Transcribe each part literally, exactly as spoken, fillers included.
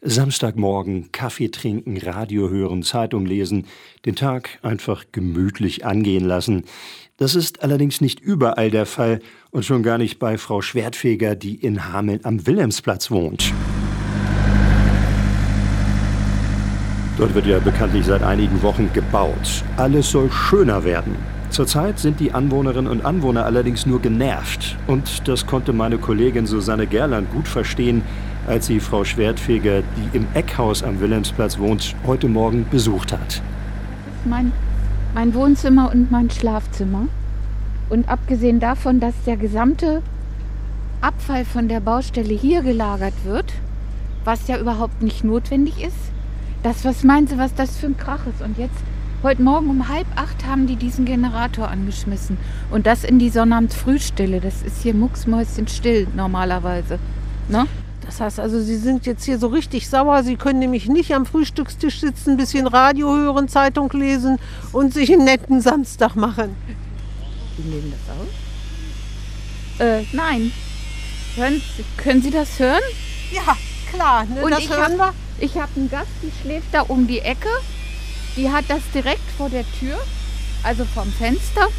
Samstagmorgen, Kaffee trinken, Radio hören, Zeitung lesen, den Tag einfach gemütlich angehen lassen. Das ist allerdings nicht überall der Fall und schon gar nicht bei Frau Schwertfeger, die in Hameln am Wilhelmsplatz wohnt. Dort wird ja bekanntlich seit einigen Wochen gebaut. Alles soll schöner werden. Zurzeit sind die Anwohnerinnen und Anwohner allerdings nur genervt. Und das konnte meine Kollegin Susanne Gerland gut verstehen, als sie Frau Schwertfeger, die im Eckhaus am Wilhelmsplatz wohnt, heute Morgen besucht hat. Das ist mein, mein Wohnzimmer und mein Schlafzimmer. Und abgesehen davon, dass der gesamte Abfall von der Baustelle hier gelagert wird, was ja überhaupt nicht notwendig ist, das, was meinen Sie, was das für ein Krach ist? Und jetzt, heute Morgen um halb acht haben die diesen Generator angeschmissen. Und das in die Sonnabendfrühstille. Das ist hier mucksmäuschenstill normalerweise. Ne? Das heißt also, Sie sind jetzt hier so richtig sauer. Sie können nämlich nicht am Frühstückstisch sitzen, ein bisschen Radio hören, Zeitung lesen und sich einen netten Samstag machen. Wie nehmen das aus? Äh, nein. Hören, können Sie das hören? Ja, klar. Ne, und das ich hören hab, wir. Ich habe einen Gast, die schläft da um die Ecke. Die hat das direkt vor der Tür, also vom Fenster.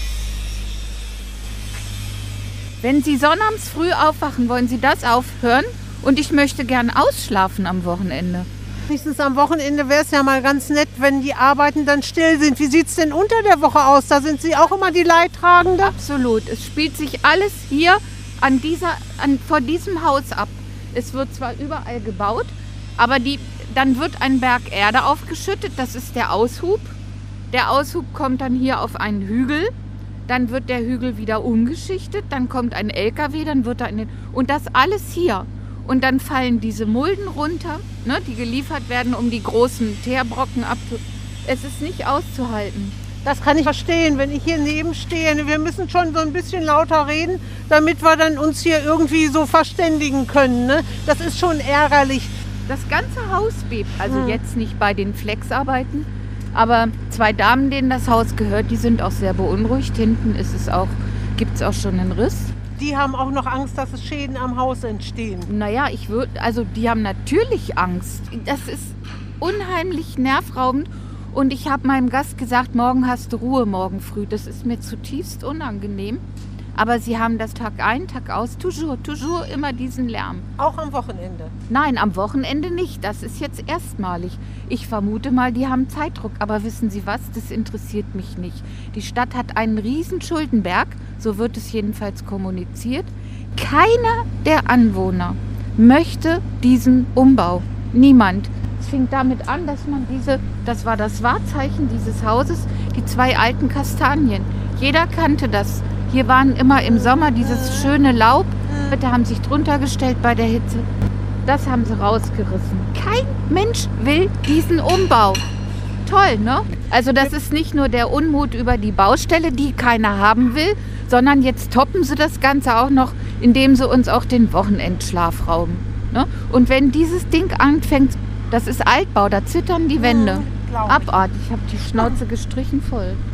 Wenn Sie sonnabends früh aufwachen, wollen Sie das aufhören? Und ich möchte gern ausschlafen am Wochenende. Wenigstens am Wochenende wäre es ja mal ganz nett, wenn die Arbeiten dann still sind. Wie sieht es denn unter der Woche aus? Da sind Sie auch immer die Leidtragende? Absolut. Es spielt sich alles hier an dieser, an, vor diesem Haus ab. Es wird zwar überall gebaut, aber die, dann wird ein Berg Erde aufgeschüttet. Das ist der Aushub. Der Aushub kommt dann hier auf einen Hügel. Dann wird der Hügel wieder umgeschichtet. Dann kommt ein L K W, dann wird da eine... Und das alles hier. Und dann fallen diese Mulden runter, ne, die geliefert werden, um die großen Teerbrocken abzu... Es ist nicht auszuhalten. Das kann ich verstehen, wenn ich hier neben stehe. Wir müssen schon so ein bisschen lauter reden, damit wir dann uns hier irgendwie so verständigen können. Ne? Das ist schon ärgerlich. Das ganze Haus bebt. Also hm. jetzt nicht bei den Flexarbeiten, aber zwei Damen, denen das Haus gehört, die sind auch sehr beunruhigt. Hinten ist es auch, gibt es auch schon einen Riss. Die haben auch noch Angst, dass es Schäden am Haus entstehen. Naja, ich würde, also die haben natürlich Angst. Das ist unheimlich nervraubend. Und ich habe meinem Gast gesagt, morgen hast du Ruhe, morgen früh. Das ist mir zutiefst unangenehm. Aber sie haben das Tag ein, Tag aus, toujours, toujours immer diesen Lärm. Auch am Wochenende? Nein, am Wochenende nicht. Das ist jetzt erstmalig. Ich vermute mal, die haben Zeitdruck. Aber wissen Sie was? Das interessiert mich nicht. Die Stadt hat einen riesen Schuldenberg. So wird es jedenfalls kommuniziert. Keiner der Anwohner möchte diesen Umbau. Niemand. Es fing damit an, dass man diese, das war das Wahrzeichen dieses Hauses, die zwei alten Kastanien. Jeder kannte das. Hier waren immer im Sommer dieses schöne Laub. Bitte haben sich drunter gestellt bei der Hitze. Das haben sie rausgerissen. Kein Mensch will diesen Umbau. Toll, ne? Also das ist nicht nur der Unmut über die Baustelle, die keiner haben will, sondern jetzt toppen sie das Ganze auch noch, indem sie uns auch den Wochenendschlaf rauben. Ne? Und wenn dieses Ding anfängt, das ist Altbau, da zittern die Wände. Abartig, ich habe die Schnauze gestrichen voll.